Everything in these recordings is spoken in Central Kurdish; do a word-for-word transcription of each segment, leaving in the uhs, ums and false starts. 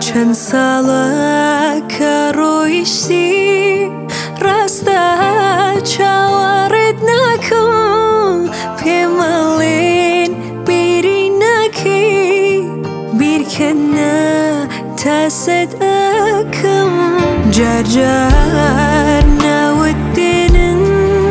چەند ساڵە کە ڕۆیشتی ڕاستە چاوەڕێت ناکەم پێم مەڵێن بیری ناکەی بیرکەنە تا سەد ئەکەم جار جار ناوت دێنن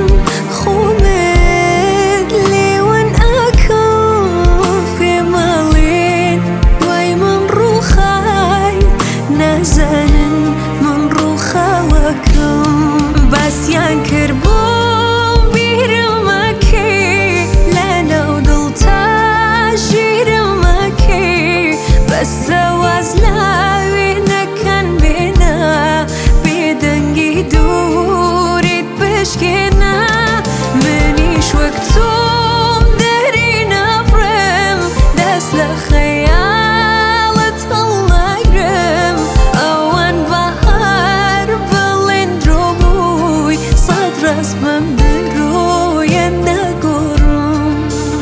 خۆمت لێوان ئەکەم پێم مەڵێن وای من ڕووخای نازانن من ڕووخاوەکەم باسییان کرد بۆم بیرم مەکەی لەناو دڵ تا ژیرم مەکەی بەسە واز لاوێنەکان بێنە بێدەنگی دووریت بشکێنە منیش وەک تۆم دەری ناڕێم دەست لە خەیاڵت هەڵناگرم ئەوان بەهار بڵێن درۆ بووی سەد ڕاست بەم درۆیان ناگۆڕم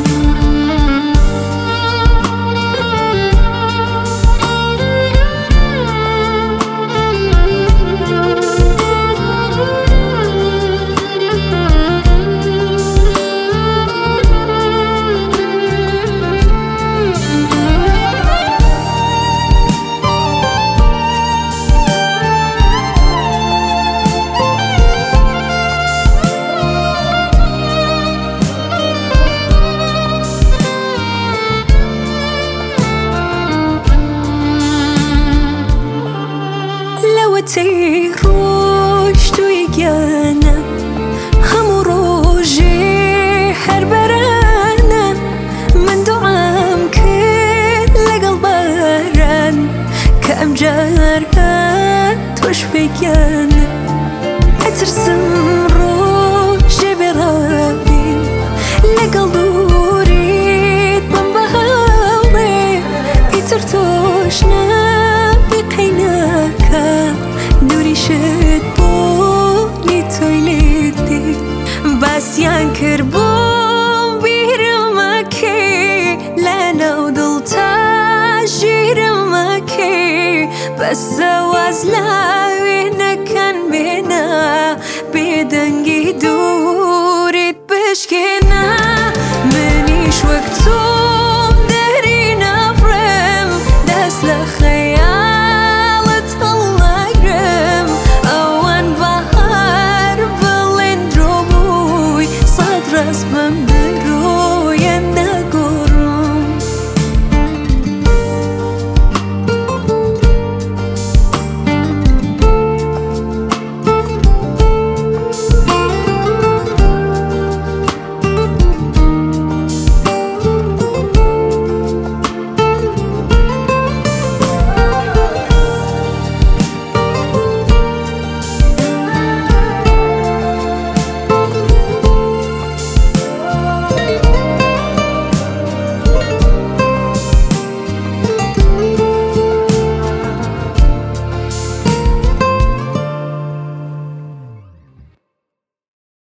لەوەتەی ڕۆیشتووی گیانە هەموو ڕۆژێ هەر بەرانە من دوعام کرد لەگەڵ باران کە ئەمجار تۆش بگیانە ئەترسم ڕۆژێ بێڕابیم لەگەڵ دووریت بەم بەهاوڕێ ئیتر تۆش نابی قەیناکە دووریشت بۆنی تۆی لێدی باسییان کرد بۆم بیرم مەکەی لەناو دڵ تا ژیرم مەکەی بەسە واز لاوێنەکان بێنە بێدەنگی دووریت بشکێنە منیش وەک تۆم دەری ناڕێم دەست لە خەیاڵت هەڵناگرم ئەوان بەهار بڵێن درۆ بووی سەد ڕاست بەم